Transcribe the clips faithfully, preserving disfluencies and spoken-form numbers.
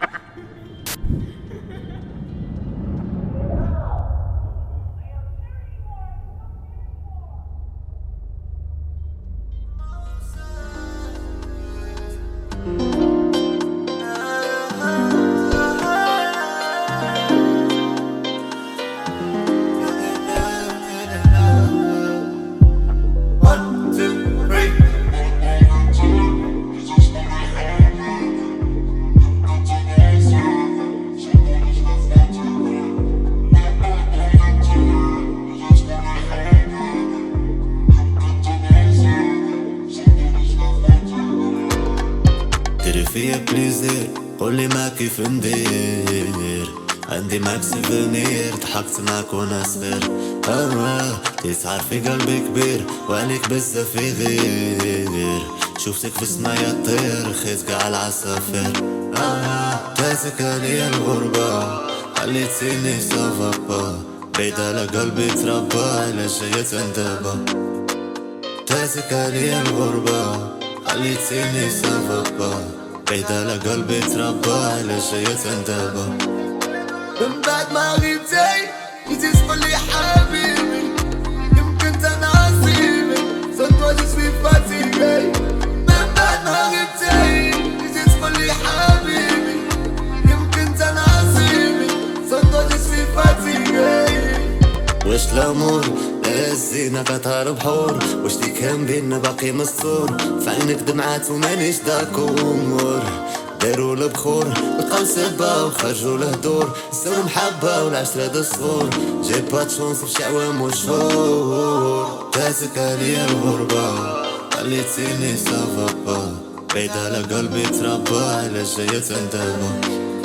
ديري فيا بليزير قولي ما كيف ندير، عندي معاك سيفونير ضحكت معاك وانا صغير. اه تسعر في قلبي كبير وعليك بزاف يغير، شوفتك في السمايا طير خيت قاع العصافير. اه تاسك عليا الغربة خليتيني صافابا، بعيد على قلبي تربى على جاية تندبا. تاسك عليا الغربة خليتيني صافابا، بعيد على قلبي تربى على جاية تندبا. من بعد ما غيبتي جيتي تقولي حبيبي يمكن تناسيبي صرت واجد في فاتيكي. من بعد ما غيبتي جيتي تقولي حبيبي يمكن تناسيبي صرت واجد في فاتيكي. واش الامور الزينة كتهرب بحور، واش اللي كان بينا باقي مستور، فعينك دمعات ومانيش داكور. داروا البخور بقاو سبا وخرجوا لهدور، ساو محبة والعشرة دصور، جي با تشونس في عوام وشهور. تاسك عليا الغربة خليتيني صافابا، بعيد على قلبي تربى على جاية تندبا.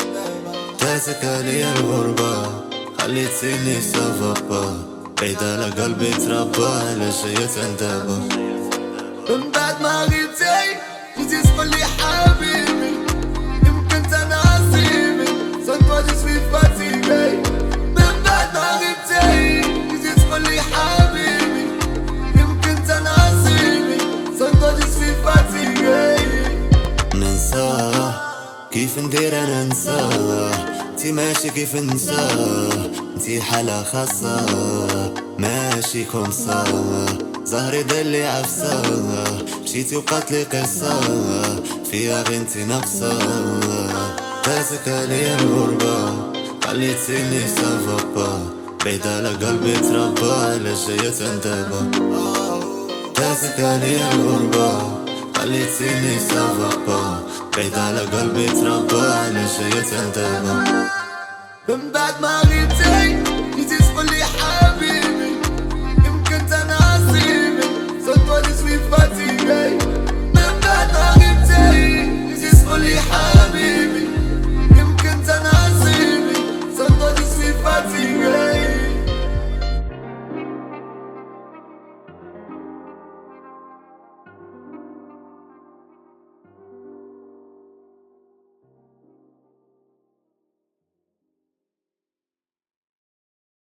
تاسك عليا الغربة خليتيني صافابا، بعيد على قلبي تربى على جاية تندبا. من بعد ما غيبتي جيتي تقولي حبيبي يمكن تناسيبي صرت واجد في فاتيكي. من بعد ما غيبتي جيتي تقولي حبيبي يمكن تناسيبي صرت واجد في فاتيكي. ننساه كيف ندير انا ننساه، انتي ماشي كيف ننساه، انتي حالة خاصة ماشي كومسا. زهري دلي عفسة مشيتي وقاتلي قصة فيها بنتي ناقصة. تاسك عليا الغربة خليتيني صافابا، بعيد على قلبي تربى على جاية تندبا. تاسك عليا الغربة خليتيني صافابا، بعيد على قلبي تربى على جاية تندبا. من بعد ما غيبتي